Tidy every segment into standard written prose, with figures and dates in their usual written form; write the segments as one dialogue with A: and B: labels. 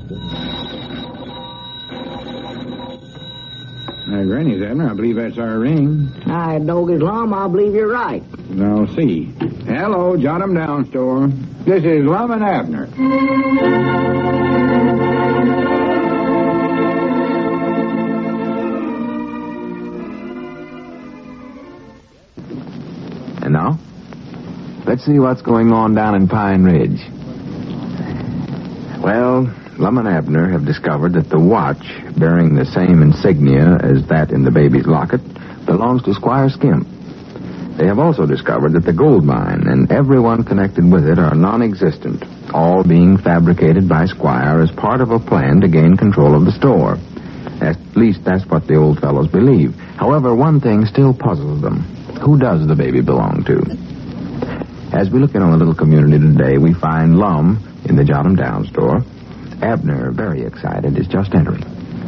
A: Granny's, Abner. I believe that's our ring.
B: Hi, Doggy's Lum. I believe you're right.
A: I'll see. Hello, Jot 'em Down store. This is Lum and Abner.
C: And now, let's see what's going on down in Pine Ridge. Well, Lum and Abner have discovered that the watch, bearing the same insignia as that in the baby's locket, belongs to Squire Skimp. They have also discovered that the gold mine and everyone connected with it are non-existent, all being fabricated by Squire as part of a plan to gain control of the store. At least that's what the old fellows believe. However, one thing still puzzles them. Who does the baby belong to? As we look in on the little community today, we find Lum in the Jot 'em Down store. Abner, very excited, is just entering.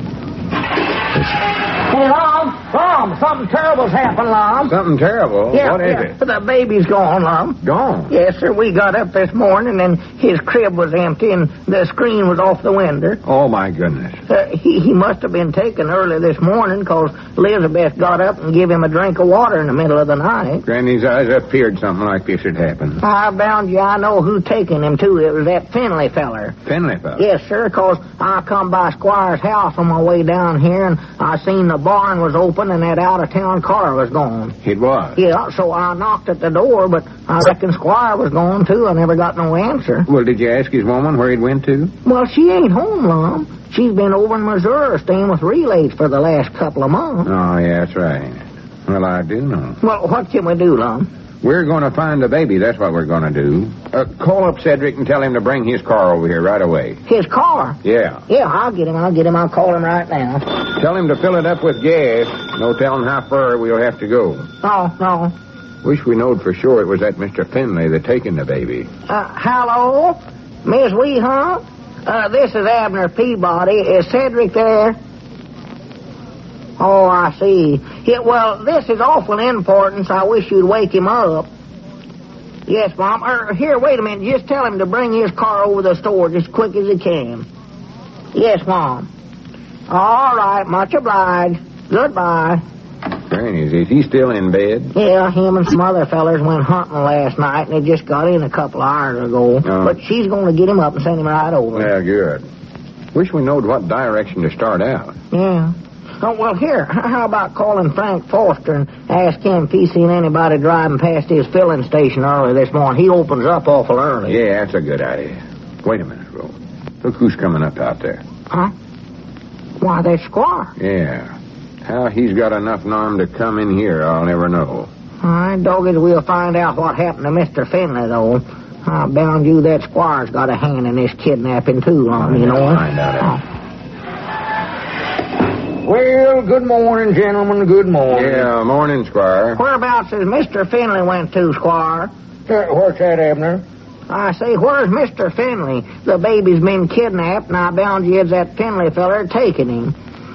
B: Hey, Lum, something terrible's happened, Lum.
A: Something terrible?
B: Yeah,
A: What is it?
B: The baby's gone, Lum.
A: Gone?
B: Yes, sir. We got up this morning, and his crib was empty, and the screen was off the window.
A: Oh, my goodness.
B: He must have been taken early this morning, because Elizabeth got up and gave him a drink of water in the middle of the night.
A: Granny's eyes appeared something like this had happened.
B: I bound you I know who taken him, too. It was that Finley feller.
A: Finley fellow?
B: Yes, sir, because I come by Squire's house on my way down here, and I seen the barn was open and that out-of-town car was gone.
A: It was?
B: Yeah, so I knocked at the door, but I reckon Squire was gone, too. I never got no answer.
A: Well, did you ask his woman where he'd went to?
B: Well, she ain't home, Lum. She's been over in Missouri staying with relays for the last couple of months.
A: Oh, yeah, that's right. Well, I do know.
B: Well, what can we do, Lum?
A: We're going to find the baby. That's what we're going to do. Call up Cedric and tell him to bring his car over here right away.
B: His car?
A: Yeah.
B: Yeah, I'll get him. I'll call him right now.
A: Tell him to fill it up with gas. No telling how far we'll have to go.
B: No.
A: Wish we knowed for sure it was that Mr. Finley that taken the baby.
B: Hello? Miss Weehunt? This is Abner Peabody. Is Cedric there? Oh, I see. Yeah, well, this is awful importance. I wish you'd wake him up. Yes, Mom. Here, wait a minute. Just tell him to bring his car over the store just as quick as he can. Yes, Mom. All right, much obliged. Goodbye.
A: Granny, is he still in bed?
B: Yeah, him and some other fellers went hunting last night, and they just got in a couple of hours ago.
A: Oh.
B: But she's going to get him up and send him right over.
A: Yeah, good. Wish we knowed what direction to start out.
B: Yeah. Oh, well, here, how about calling Frank Foster and ask him if he's seen anybody driving past his filling station early this morning? He opens up awful early.
A: Yeah, that's a good idea. Wait a minute, Ro. Look who's coming up out there.
B: Huh? Why, that's Squire.
A: Yeah. How he's got enough arm to come in here, I'll never know.
B: All right, doggies, we'll find out what happened to Mr. Finley, though. I bound you that Squire's got a hand in this kidnapping, too, you know.
A: Find out.
B: Well, good morning, gentlemen. Good morning.
A: Yeah, morning, Squire.
B: Whereabouts is Mr. Finley went to, Squire?
D: What's that, Abner?
B: I say, where's Mr. Finley? The baby's been kidnapped, and I bound you it's that Finley feller taking him.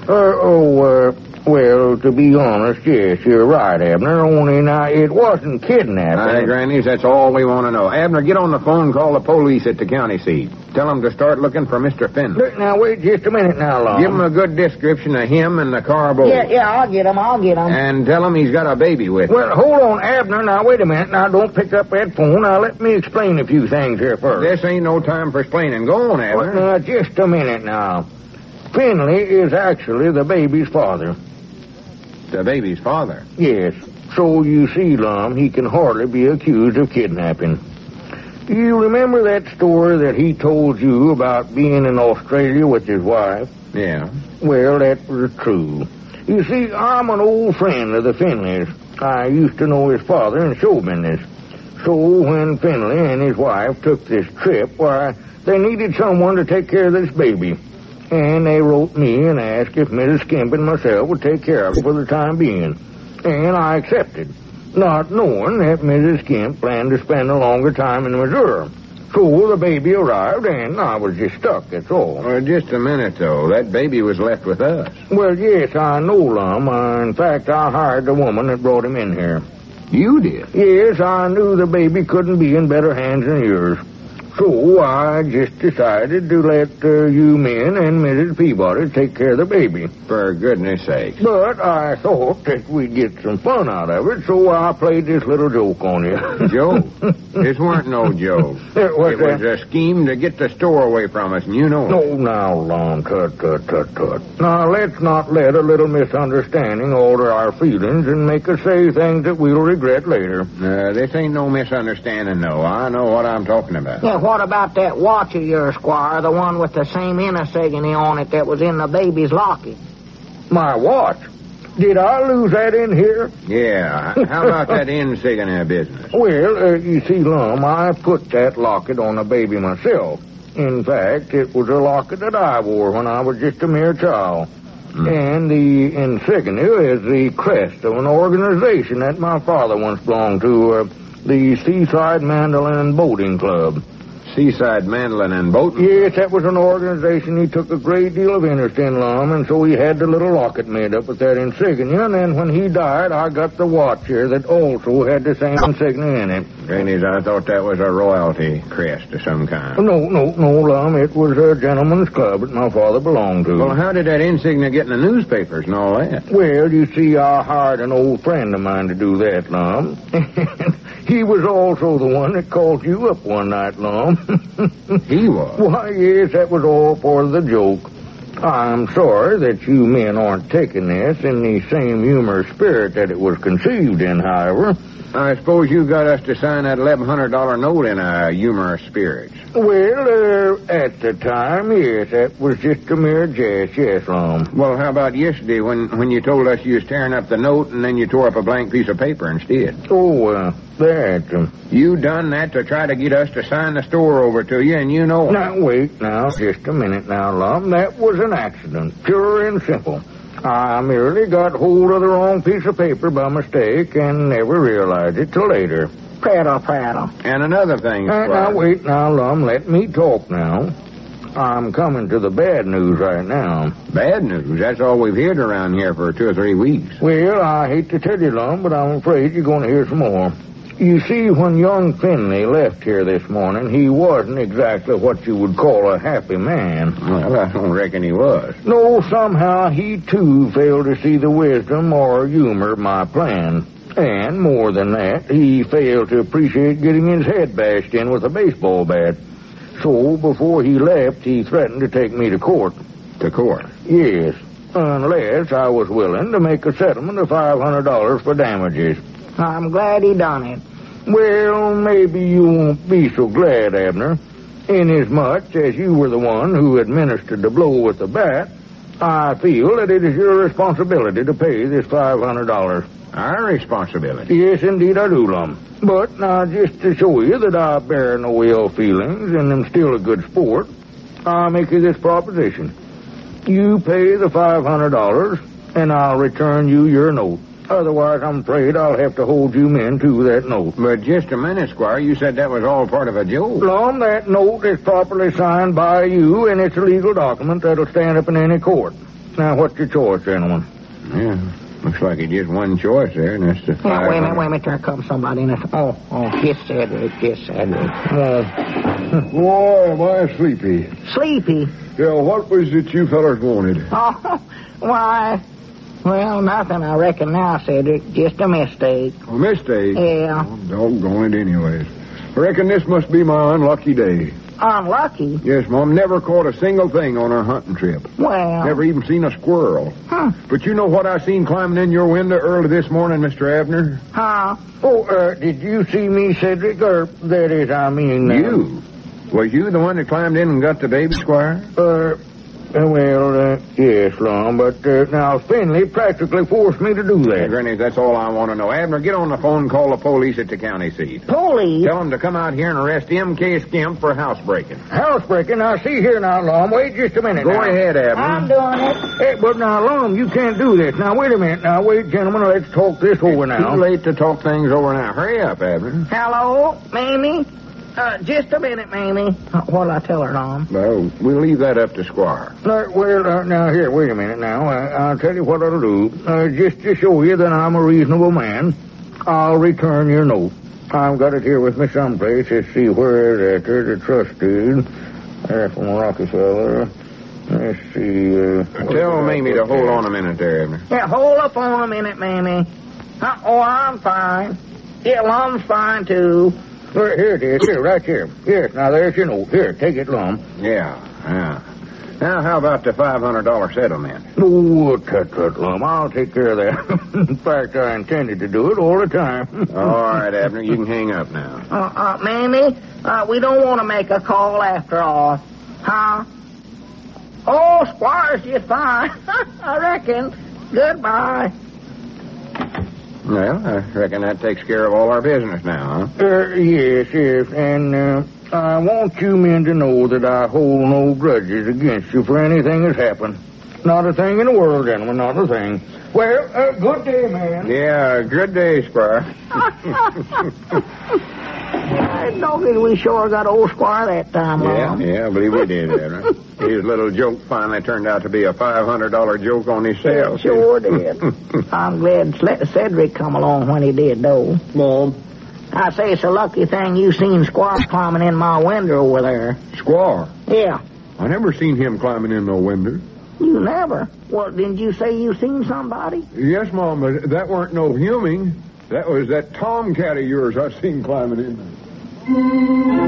D: Well, to be honest, yes, you're right, Abner. Only now, it wasn't kidnapping.
A: Aye, Grannies, that's all we want to know. Abner, get on the phone and call the police at the county seat. Tell them to start looking for Mr. Finley.
D: Now, wait just a minute now, Lon.
A: Give him a good description of him and the car both.
B: Yeah, I'll get him.
A: And tell him he's got a baby with him.
D: Well, hold on, Abner. Now, wait a minute. Now, don't pick up that phone. Now, let me explain a few things here first.
A: This ain't no time for explaining. Go on, Abner.
D: Well, now, just a minute now. Finley is actually the baby's father.
A: The baby's father?
D: Yes. So, you see, Lum, he can hardly be accused of kidnapping. You remember that story that he told you about being in Australia with his wife?
A: Yeah.
D: Well, that was true. You see, I'm an old friend of the Finleys. I used to know his father in show business. So when Finley and his wife took this trip, why, they needed someone to take care of this baby. And they wrote me and asked if Mrs. Skimp and myself would take care of it for the time being. And I accepted, not knowing that Mrs. Skimp planned to spend a longer time in Missouri. So the baby arrived, and I was just stuck, that's all.
A: Well, just a minute, though. That baby was left with us.
D: Well, yes, I know, Lum. In fact, I hired the woman that brought him in here.
A: You did?
D: Yes, I knew the baby couldn't be in better hands than yours. So I just decided to let you men and Mrs. Peabody take care of the baby.
A: For goodness sake.
D: But I thought that we'd get some fun out of it, so I played this little joke on you.
A: Joke? This weren't no joke. It was a scheme to get the store away from us, and you know it.
D: No, now, Lon, tut. Now, let's not let a little misunderstanding alter our feelings and make us say things that we'll regret later.
A: This ain't no misunderstanding, no. I know what I'm talking about.
B: Yeah, what about that watch of yours, Squire? The one with the same insignia on it that was in the baby's locket.
D: My watch? Did I lose that in here?
A: Yeah. How about that insignia business?
D: Well, you see, Lum, I put that locket on the baby myself. In fact, it was a locket that I wore when I was just a mere child. And the insignia is the crest of an organization that my father once belonged to, the Seaside Mandolin and Boating Club.
A: Seaside Mandolin and Boating?
D: Yes, that was an organization he took a great deal of interest in, Lum, and so he had the little locket made up with that insignia, and then when he died, I got the watch here that also had the same insignia in it.
A: Granny's, I thought that was a royalty crest of some kind.
D: No, Lum, it was a gentleman's club that my father belonged to.
A: Well, how did that insignia get in the newspapers and all that?
D: Well, you see, I hired an old friend of mine to do that, Lum. He was also the one that called you up one night, Lum.
A: He was?
D: Why, yes, that was all for the joke. I'm sorry that you men aren't taking this in the same humorous spirit that it was conceived in, however.
A: I suppose you got us to sign that $1,100 note in a humorous spirit.
D: Well, at the time, yes, that was just a mere jest, yes, Lum.
A: Well, how about yesterday when you told us you was tearing up the note and then you tore up a blank piece of paper instead?
D: Oh, that.
A: You done that to try to get us to sign the store over to you, and you know it.
D: Now, wait, now, just a minute now, Lum. That was an accident, pure and simple. I merely got hold of the wrong piece of paper by mistake and never realized it till later.
B: Prattle.
A: And another thing,
D: now, wait now, Lum. Let me talk now. I'm coming to the bad news right now.
A: Bad news? That's all we've heard around here for 2 or 3 weeks.
D: Well, I hate to tell you, Lum, but I'm afraid you're going to hear some more. You see, when young Finley left here this morning, he wasn't exactly what you would call a happy man.
A: Well, I don't reckon he was.
D: No, somehow he, too, failed to see the wisdom or humor of my plan. And, more than that, he failed to appreciate getting his head bashed in with a baseball bat. So, before he left, he threatened to take me to court.
A: To court?
D: Yes, unless I was willing to make a settlement of $500 for damages.
B: I'm glad he done it.
D: Well, maybe you won't be so glad, Abner. Inasmuch as you were the one who administered the blow with the bat, I feel that it is your responsibility to pay this $500.
A: Our responsibility?
D: Yes, indeed I do, Lum. But now, just to show you that I bear no ill feelings and am still a good sport, I'll make you this proposition. You pay the $500, and I'll return you your note. Otherwise, I'm afraid I'll have to hold you men to that note.
A: But just a minute, Squire. You said that was all part of a joke.
D: Lum, that note is properly signed by you, and it's a legal document that'll stand up in any court. Now, what's your choice, gentlemen?
A: Yeah, looks like it's just one choice there, and that's the
B: Now, wait a minute. There comes somebody in this. Oh, get Cedric.
E: Boy, am I sleepy.
B: Sleepy?
E: Yeah, what was it you fellas wanted?
B: Oh, why... Well, nothing, I reckon now, Cedric. Just a mistake.
E: A mistake?
B: Yeah.
E: Oh, doggone it anyways. I reckon this must be my unlucky day.
B: Unlucky?
E: Yes, Mom. Never caught a single thing on our hunting trip.
B: Well...
E: Never even seen a squirrel.
B: Huh.
E: But you know what I seen climbing in your window early this morning, Mr. Abner?
B: Huh?
D: Oh, did you see me, Cedric? Or, that is, I mean...
A: You? Was you the one that climbed in and got the baby, Squire?
D: Yes, Lum, but now Finley practically forced me to do that.
A: Granny, that's all I want to know. Abner, get on the phone and call the police at the county seat.
B: Police?
A: Tell them to come out here and arrest M.K. Skimp for housebreaking.
D: Housebreaking? Now, see here now, Lum. Wait just a minute.
A: Go
D: now.
A: ahead, Abner.
B: I'm doing it.
D: Hey, but now, Lum, you can't do this. Now, wait a minute. Now, wait, gentlemen. Let's talk this over now.
A: Too late to talk things over now. Hurry up, Abner.
B: Hello, Mamie? Just a minute, Mamie. What'll I tell her, Tom?
A: Well, we'll leave that up to Squire.
D: Now, here, wait a minute now. I'll tell you what I'll do. Just to show you that I'm a reasonable man, I'll return your note. I've got it here with me someplace. Let's see, where is that? There's a trustee. There from Rockefeller. Let's see.
A: Tell Mamie to hold on a minute there, Abner.
B: Yeah, hold up on a minute, Mamie. Oh, I'm fine. Yeah, Lum's fine, too.
D: Here it is. Here, right here. Here, now there's your note. Here, take it, Lum.
A: Yeah. Now, how about the $500 settlement?
D: Oh, tut, Lum. I'll take care of that. In fact, I intended to do it all the time.
A: All right, Abner, you can hang up now.
B: Mamie, we don't want to make a call after all. Huh? Oh, Squire's just fine. I reckon. Goodbye.
A: Well, I reckon that takes care of all our business now, huh?
D: Yes. And, I want you men to know that I hold no grudges against you for anything that's happened. Not a thing in the world, gentlemen, not a thing. Well, good day, man.
A: Yeah, good day, Squire.
B: Doggy, we sure got old Squire that time, Mom.
A: Yeah, I believe we did, Abner. His little joke finally turned out to be a $500 joke on his sales.
B: Sure did. I'm glad Cedric come along when he did, though.
E: Mom.
B: I say it's a lucky thing you seen Squire climbing in my window over there.
E: Squire.
B: Yeah.
E: I never seen him climbing in no window.
B: You never? Well, didn't you say you seen somebody?
E: Yes, Mom, but that weren't no human. That was that tomcat of yours I seen climbing in there.